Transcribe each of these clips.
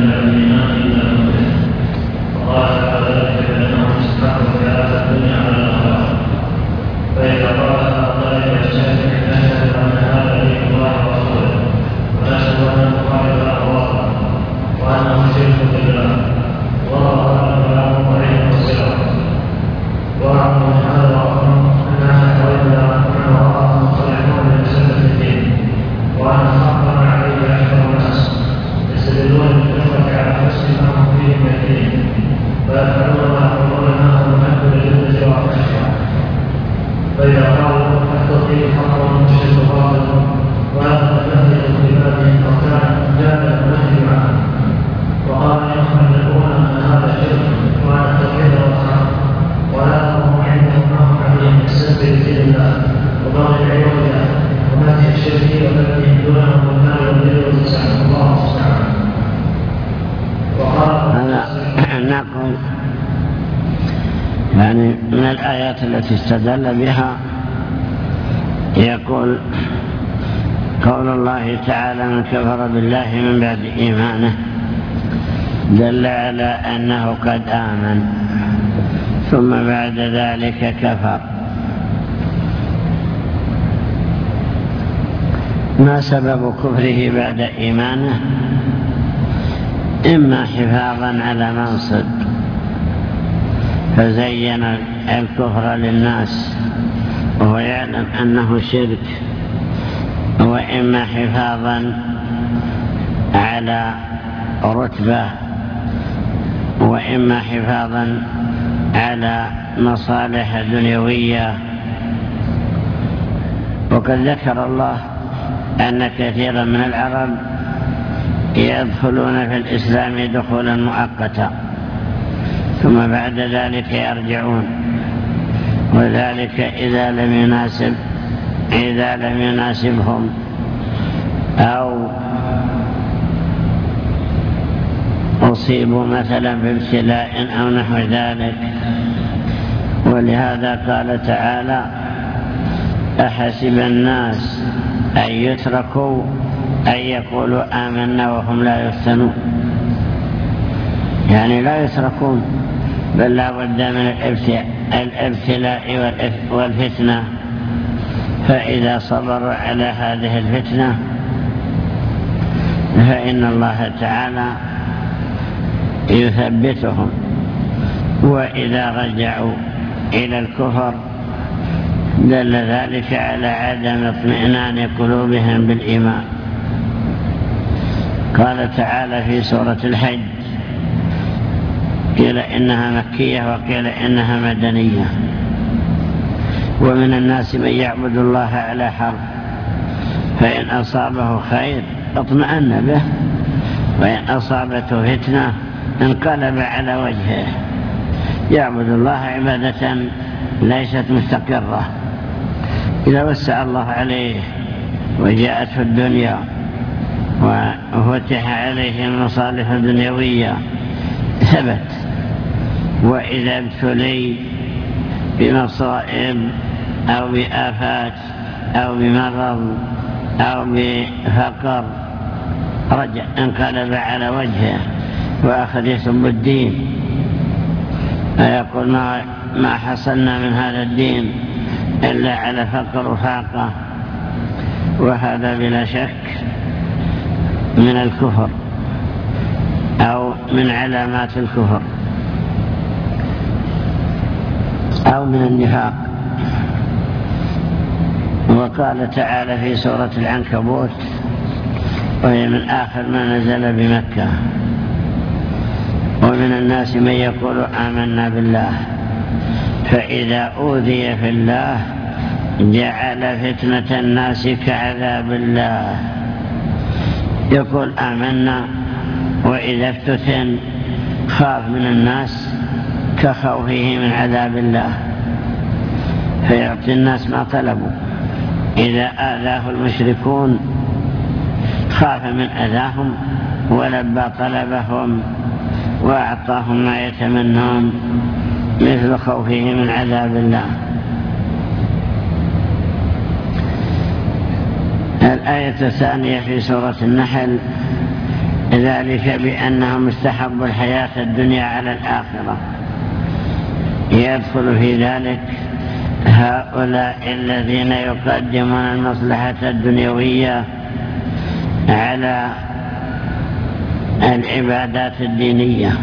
من الإيمان إلا المؤمن. وقال تعالى ذلك بأنهم استحقوا الحياة الدنيا على الآخرة. فإذا قال طالب الشافعي نشهد أن هذا دين الله ورسوله، ونشهد أن المخالف أخلاقه، وأنه شرك بالله، وروى أن كلامه ضعيف وصلة. وأعلم من هذا الأمر أنها حولنا من وراءهم مصطلحون لمسلة الدين، وأن حقا عليه أكثر الناس يستدلون بالكفرة على حسب ما هم فيه من الدين، فيفعلون ما يقولون أنه محب للجنة وحشها. فإذا قالوا التوحيد حق والشرك باطل وهذا يهدد لبابهم فكان جاد المنهي عنه، وقال إنهم يقولون أن هذا شرك وأن التوحيد والحق، ولا هم عندهم ما عليه من السب لدين الله وبغي عيوبه ومدح الشرك والذي دونه بالمال والبر والتسامح الله سبحانه. هذا نقول يعني من الآيات التي استدل بها يقول قول الله تعالى من كفر بالله من بعد إيمانه دل على أنه قد آمن ثم بعد ذلك كفر. ما سبب كفره بعد إيمانه؟ إما حفاظا على منصب فزين الكفر للناس وهو يعلم أنه شرك، وإما حفاظا على رتبة، وإما حفاظا على مصالح دنيوية. وقد ذكر الله أن كثيرا من العرب يدخلون في الإسلام دخولا مؤقتا ثم بعد ذلك يرجعون، وذلك إذا لم يناسبهم أو أصيبوا مثلا بابتلاء أو نحو ذلك. ولهذا قال تعالى أحسب الناس أن يتركوا أن يقولوا آمنا وهم لا يفتنون، يعني لا يتركون، بل لا بد من الابتلاء والفتنة. فإذا صبروا على هذه الفتنة فإن الله تعالى يثبتهم، وإذا رجعوا إلى الكفر دل ذلك على عدم اطمئنان قلوبهم بالإيمان. قال تعالى في سورة الحج قيل إنها مكية وقيل إنها مدنية. ومن الناس من يعبد الله على حرف، فإن أصابه خير اطمأن به، وإن أصابته فتنة انقلب على وجهه. يعبد الله عبادة ليست مستقرة. إذا وسع الله عليه وجاءته الدنيا وفتح عليه المصالح الدنيوية ثبت، وإذا ابتلي بمصائب أو بآفات أو بمرض أو بفقر رجع انقلب على وجهه وأخذ يسب الدين ويقول ما حصلنا من هذا الدين إلا على فقر وفاقة. وهذا بلا شك من الكفر أو من علامات الكفر أو من النفاق. وقال تعالى في سورة العنكبوت وهي من آخر ما نزل بمكة ومن الناس من يقول آمنا بالله فإذا أوذي في الله جعل فتنة الناس كعذاب الله. يقول آمنا وإذا افتتن خاف من الناس كخوفه من عذاب الله فيعطي الناس ما طلبوا. إذا آذاه المشركون خاف من أذاهم ولبى طلبهم وأعطاهم ما يتمنون مثل خوفه من عذاب الله. الآية الثانية في سورة النحل ذلك بأنهم استحبوا الحياة الدنيا على الآخرة. يدخل في ذلك هؤلاء الذين يقدمون المصلحة الدنيوية على العبادات الدينية،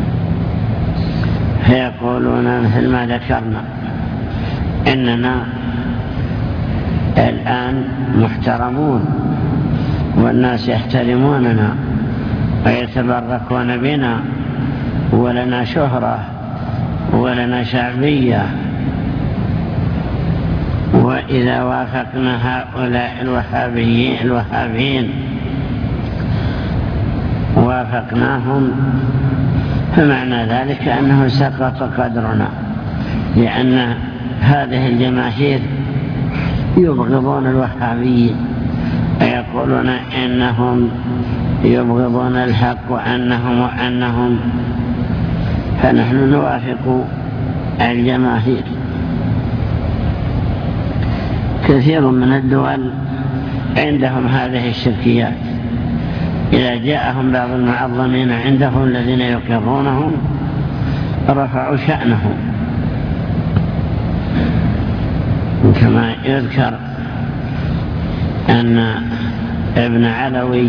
فيقولون مثل ما ذكرنا إننا الآن محترمون والناس يحترموننا ويتبركون بنا، ولنا شهرة ولنا شعبية، وإذا وافقنا هؤلاء الوهابيين وافقناهم فمعنى ذلك أنه سقط قدرنا، لأن هذه الجماهير يبغضون الوهابيين ويقولون إنهم يبغضون الحق وأنهم فنحن نوافق الجماهير. كثير من الدول عندهم هذه الشركيات، إذا جاءهم بعض المعظمين عندهم الذين يقرونهم رفعوا شأنهم، كما يذكر أن ابن علوي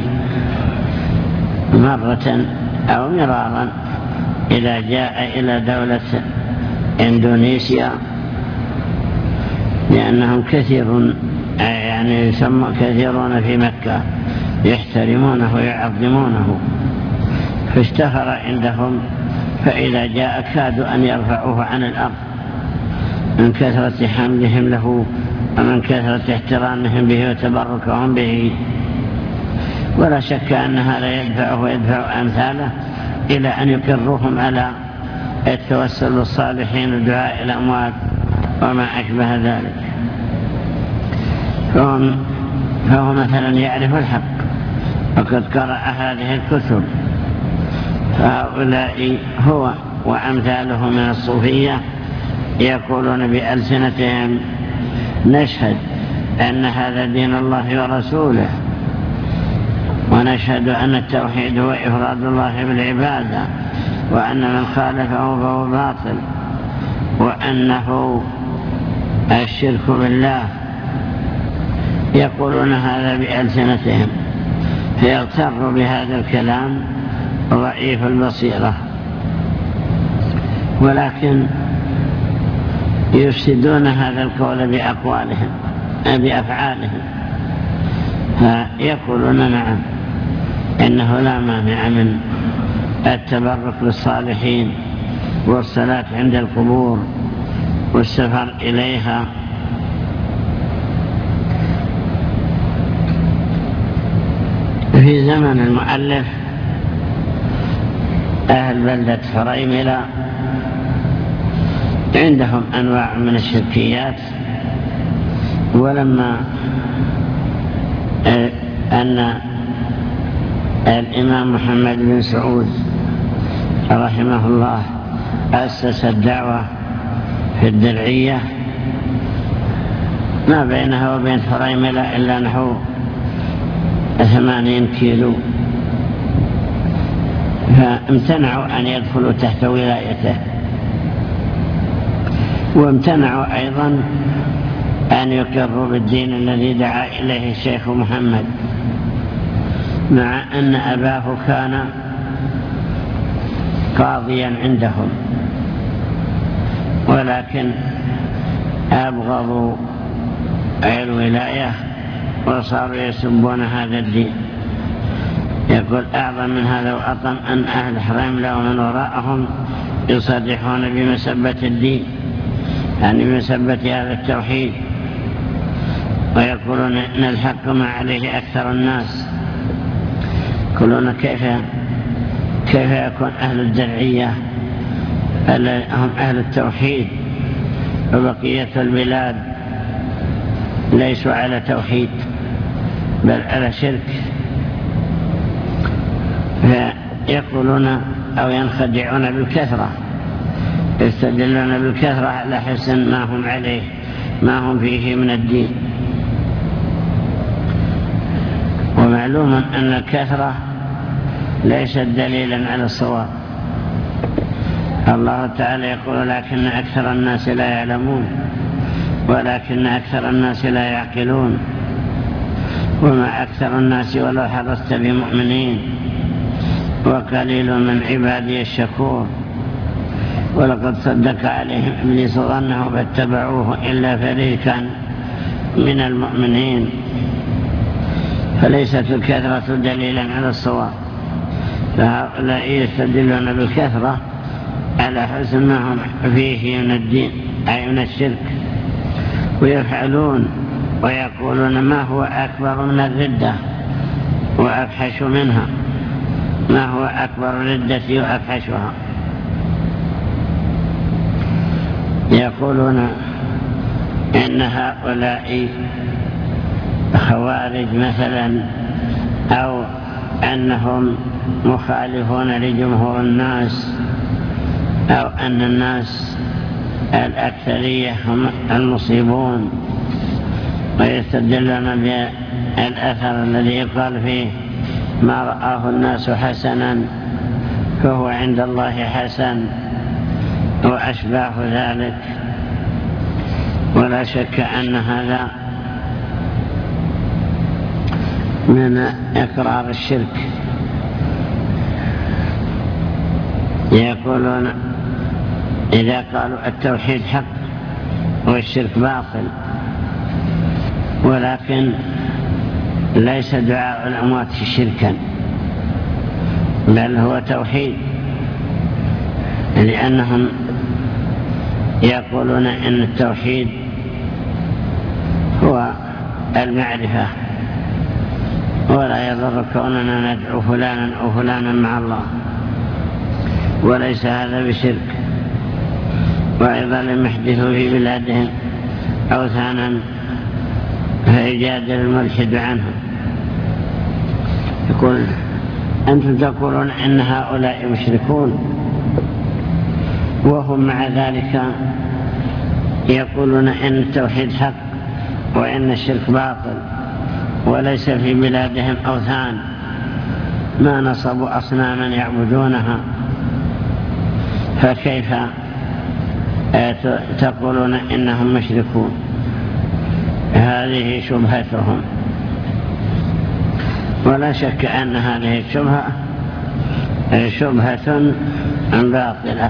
مرة أو مرارا إذا جاء إلى دولة إندونيسيا، لأنهم كثيرون في مكة يحترمونه ويعظمونه، فاشتهر عندهم، فإذا جاء كادوا أن يرفعوه عن الأرض من كثرة حملهم له ومن كثرة احترامهم به وتبركهم به. ولا شك أن هذا يدفعه ويدفع أمثاله إلى أن يقروهم على التوسل بالصالحين ودعاء الأموات وما أشبه ذلك. فهو مثلا يعرف الحق وقد قرأ هذه الكتب، فهؤلاء هو وأمثاله من الصوفية يقولون بألسنتهم نشهد أن هذا دين الله ورسوله، ونشهد أن التوحيد هو إفراد الله بالعبادة، وأن من خالفه فهو باطل، وأنه الشرك بالله. يقولون هذا بألسنتهم، فيغتر بهذا الكلام ضعيف البصيرة، ولكن يفسدون هذا القول بأقوالهم بأفعالهم. فيقولون نعم إنه لا مانع من التبرك بالصالحين والصلاة عند القبور والسفر إليها. في زمن المؤلف أهل بلدة حريملة عندهم أنواع من الشركيات، ولما أن الإمام محمد بن سعود رحمه الله أسس الدعوة في الدرعية، ما بينها وبين حريملة إلا نحو 80 كيلو، فامتنعوا أن يدخلوا تحت ولايته، وامتنعوا أيضا أن يقروا بالدين الذي دعا إليه الشيخ محمد، مع أن أباه كان قاضيا عندهم، ولكن أبغضوا الولاية وصاروا يسبون هذا الدين. يقول أعظم من هذا وأطم أن أهل حريملة ومن وراءهم يصرحون بمسبة الدين، يعني بمسبة هذا التوحيد، ويقولون إن الحق ما عليه أكثر الناس. يقولون كيف يكون أهل الدرعية هم أهل التوحيد وبقية البلاد ليسوا على توحيد بل على شرك؟ فيقولون أو ينخدعون بالكثرة، يستدلون بالكثرة على حسن ما هم عليه، ما هم فيه من الدين. ومعلوم أن الكثرة ليست دليلا على الصواب. الله تعالى يقول لكن أكثر الناس لا يعلمون ولكن أكثر الناس لا يعقلون وما أكثر الناس ولو حرصت بمؤمنين وقليل من عبادي الشكور. ولقد صدق عليهم إبليس ظنه فاتبعوه إلا فريقا من المؤمنين. فليست الكثرة دليلا على الصواب، فهؤلاء يستدلون بالكثرة على حسن ما هم فيه من الدين أي من الشرك، ويفعلون ويقولون ما هو أكبر من الردة وأفحش منها، ما هو أكبر الردة وأفحشها. يقولون إن هؤلاء خوارج مثلا، أو أنهم مخالفون لجمهور الناس، أو أن الناس الأكثرية هم المصيبون، ويستدلون بالأثر الذي يقال فيه ما رآه الناس حسنا فهو عند الله حسن وأشباه ذلك. ولا شك أن هذا من إقرار الشرك. يقولون إذا قالوا التوحيد حق والشرك باطل، ولكن ليس دعاء الأموات شركا بل هو توحيد، لأنهم يقولون إن التوحيد هو المعرفة، ولا يضر كوننا ندعو فلانا أو فلانا مع الله، وليس هذا بشرك. وأيضا لم يحدثوا في بلادهم أوثانا فيجادل الملحد عنه. يقول أنتم تقولون إن هؤلاء مشركون، وهم مع ذلك يقولون إن التوحيد حق وإن الشرك باطل، وليس في بلادهم أوثان، ما نصبوا أصناما يعبدونها، فكيف تقولون إنهم مشركون؟ هذه شبهتهم. ولا شك أن هذه الشبهة شبهة باطلة،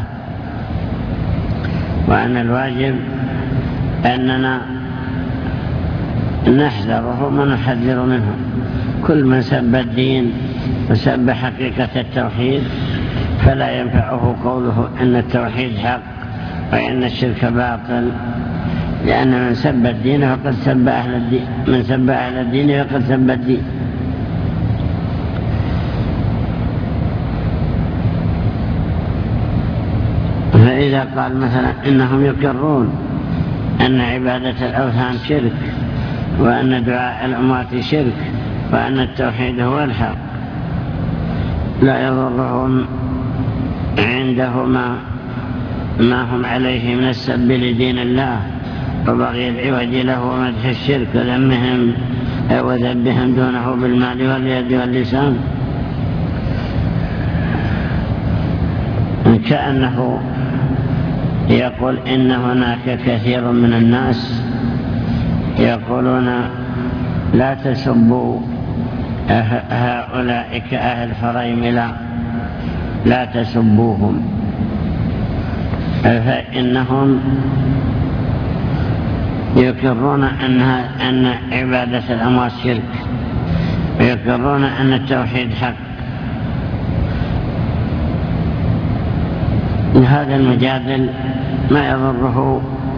وأن الواجب أننا نحذره ونحذر منه. كل من سب الدين وسب حقيقة التوحيد فلا ينفعه قوله إن التوحيد حق وإن الشرك باطل، لأن من سب الدين فقد سب أهل الدين، من سب أهل الدين فقد سب الدين. فإذا قال مثلا إنهم يقرون أن عبادة الأوثان شرك، وأن دعاء الأموات شرك، وأن التوحيد هو الحق، لا يضرهم عندهما ما هم عليه من السب لدين الله وبغي العوج له ومدح الشرك وذمهم وذبهم دونه بالمال واليد واللسان، كأنه يقول إن هناك كثير من الناس يقولون لا تسبوا هؤلاء كأهل فريملة، لا تسبوهم، فإنهم يقرون أن عبادة الأموات شرك، ويقرون أن التوحيد حق. هذا المجادل ما يضره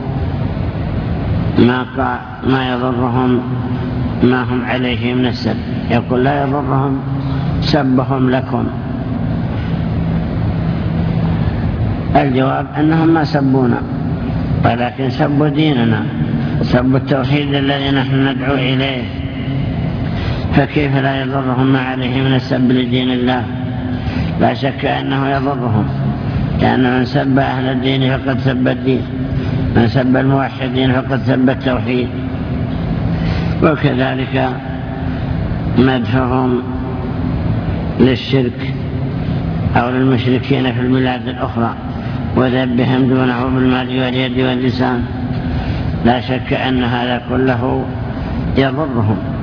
ما يضرهم ما هم عليه من السب. يقول لا يضرهم سبهم لكم. الجواب أنهم ما سبونا، ولكن سبوا ديننا، سبوا التوحيد الذي نحن ندعو إليه، فكيف لا يضرهم ما عليه من السب لدين الله؟ لا شك أنه يضرهم، لأن من سب أهل الدين فقد سب الدين، من سب الموحدين فقد سب التوحيد. وكذلك مدحهم للشرك أو للمشركين في البلاد الأخرى وذبهم دونه بالمال واليد واللسان، لا شك أن هذا كله يضرهم